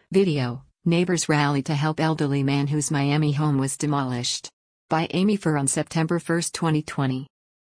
Video: Neighbors rally to help elderly man whose Miami home was demolished. By Amy Furr on September 1, 2020.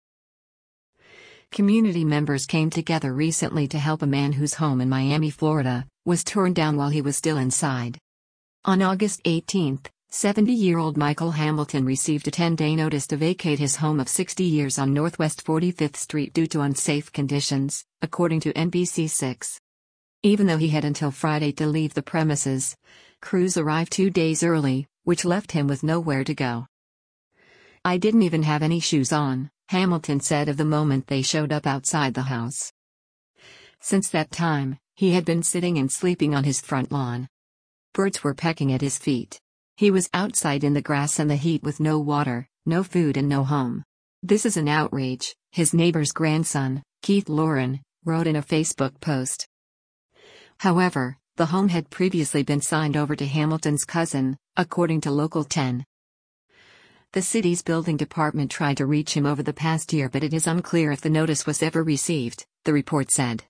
Community members came together recently to help a man whose home in Miami, Florida, was torn down while he was still inside. On August 18, 70-year-old Michael Hamilton received a 10-day notice to vacate his home of 60 years on Northwest 45th Street due to unsafe conditions, according to NBC6. Even though he had until Friday to leave the premises, crews arrived 2 days early, which left him with nowhere to go. "I didn't even have any shoes on," Hamilton said of the moment they showed up outside the house. Since that time, he had been sitting and sleeping on his front lawn. Birds were pecking at his feet. He was outside in the grass and the heat with no water, no food and no home. "This is an outrage," his neighbor's grandson, Keith Lauren, wrote in a Facebook post. However, the home had previously been signed over to Hamilton's cousin, according to Local 10. The city's building department tried to reach him over the past year, but it is unclear if the notice was ever received, the report said.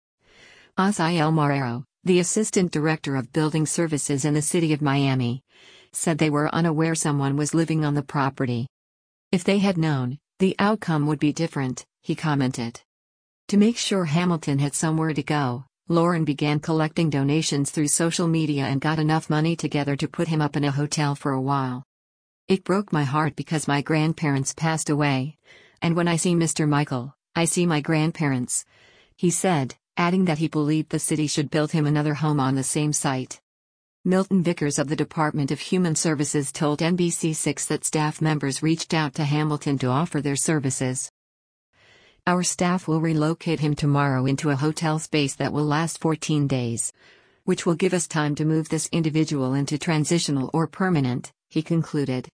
Asael Marrero, the assistant director of building services in the city of Miami, said they were unaware someone was living on the property. "If they had known, the outcome would be different," he commented. To make sure Hamilton had somewhere to go, Lauren began collecting donations through social media and got enough money together to put him up in a hotel for a while. "It broke my heart because my grandparents passed away. And when I see Mr. Michael, I see my grandparents," he said, adding that he believed the city should build him another home on the same site. Milton Vickers of the Department of Human Services told NBC6 that staff members reached out to Hamilton to offer their services. "Our staff will relocate him tomorrow into a hotel space that will last 14 days, which will give us time to move this individual into transitional or permanent," he concluded.